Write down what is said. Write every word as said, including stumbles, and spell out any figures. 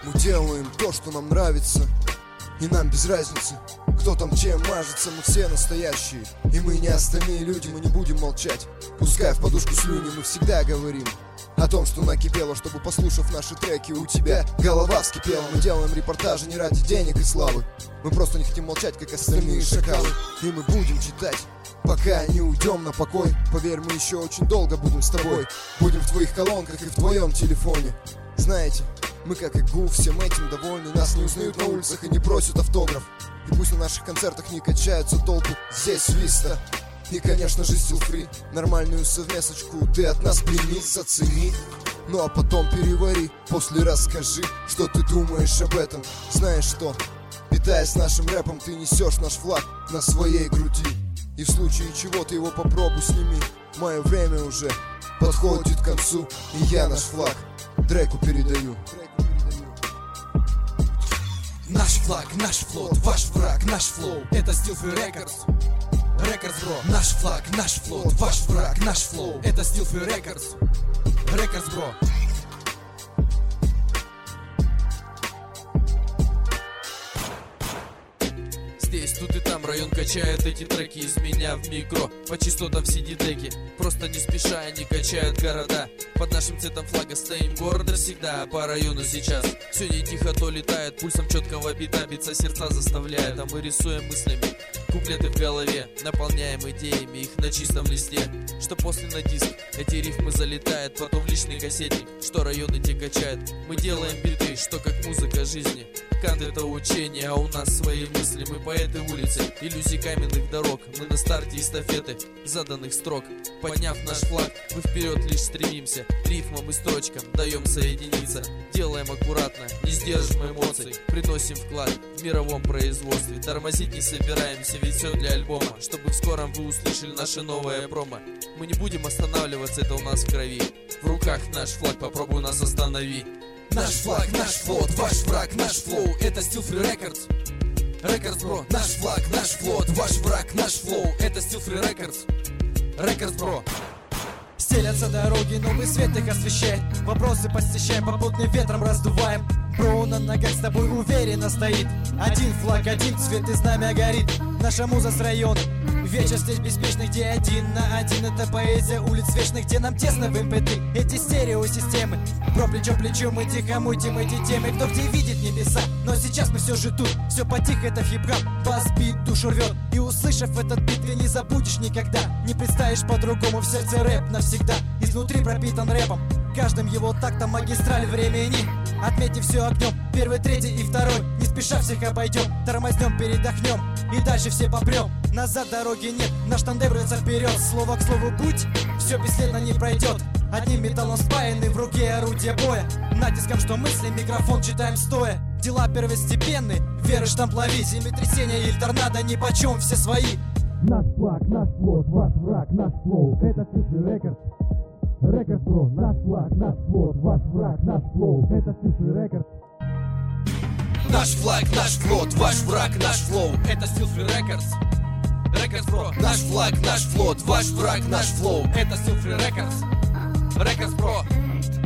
Мы делаем то, что нам нравится, и нам без разницы, кто там чем мажется. Мы все настоящие, и мы не остальные люди. Мы не будем молчать, пускай в подушку слюни. Мы всегда говорим о том, что накипело, чтобы, послушав наши треки, у тебя голова вскипела. Мы делаем репортажи не ради денег и славы, мы просто не хотим молчать, как остальные шакалы. И мы будем читать, пока не уйдем на покой. Поверь, мы еще очень долго будем с тобой. Будем в твоих колонках и в твоем телефоне. Знаете, мы как и ГУ всем этим довольны. Нас не узнают на улицах и не просят автограф. И пусть на наших концертах не качаются толпы, здесь свиста и, конечно же, Still Free. Нормальную совместочку ты от нас прими, зацени. Ну а потом перевари, после расскажи, что ты думаешь об этом. Знаешь что, питаясь нашим рэпом, ты несешь наш флаг на своей груди. И в случае чего ты его попробуй сними. Мое время уже подходит к концу, и я наш флаг Дреку передаю. Наш флаг, наш флот, ваш враг, наш флоу. Это Still Free Records. Records, бро. Наш флаг, наш флот, ваш враг, наш флоу. Это Still Free Records. Records, бро. Здесь, тут и там район качает эти треки из меня в микро. По частотам си ди-деки, просто не спеша они качают города. Под нашим цветом флага стоим города всегда, а по району сейчас все не тихо, то летает. Пульсом четкого бита биться сердца заставляет. А мы рисуем мыслями куплеты в голове, наполняем идеями их на чистом листе. Что после на диск эти рифмы залетают, потом в личный кассетник, что районы те качают. Мы делаем биты, что как музыка жизни. Кант это учение, а у нас свои мысли. Мы поэты улицы, иллюзий каменных дорог. Мы на старте эстафеты заданных строк. Подняв наш флаг, мы вперед лишь стремимся. Рифмам и строчкам даем соединиться. Делаем аккуратно, не сдерживаем эмоций. Приносим вклад в мировом производстве. Тормозить не собираемся, ведь все для альбома. Чтобы в скором вы услышали наше новое промо. Мы не будем останавливаться, это у нас в крови. В руках наш флаг, попробуй нас останови. Наш флаг, наш флот, ваш враг, наш флоу. Это Still Free Records. Records, бро. Наш флаг, наш флот, ваш враг, наш флоу. Это Still Free Records. Records, бро. Стелятся дороги, новый свет их освещает. Вопросы посещаем, попутным ветром раздуваем. Бро на ногах с тобой уверенно стоит. Один флаг, один цвет и знамя горит. Наша муза с района, вечер здесь беспечный, где один на один. Это поэзия улиц вечных, где нам тесно в эм пэ три. Эти стереосистемы, бро, плечо к плечу мы тихо мутим эти темы. Кто где видит небеса, но сейчас мы все же тут. Все потихо, это хип-хап, бас-бит душу рвет. И услышав этот бит, ты не забудешь никогда. Не представишь по-другому, в сердце рэп навсегда. Изнутри пропитан рэпом, каждым его тактом магистраль времени. Отметив все огнем, первый, третий и второй. Не спеша всех обойдем, тормознем, передохнем. И дальше все попрем, назад дороги нет. Наш тандем рвется вперед, слово к слову будь. Все бесследно не пройдет, одним металлом спаяны в руке орудия боя. Натиском, что мысли, микрофон читаем стоя. Дела первостепенны, веры штамп лови. Землетрясение или торнадо, нипочем все свои. Наш флаг, наш флот, ваш враг, наш флоу. Это Still Free Records. Records, бро. Наш флаг, наш флот, ваш враг, наш флоу. Это Still Free Records. Наш флаг, наш флот, ваш враг, наш флоу. Это Still Free Records. Records, бро. Наш флаг, наш флот, ваш враг, наш флоу. Это Still Free Records. Records, бро.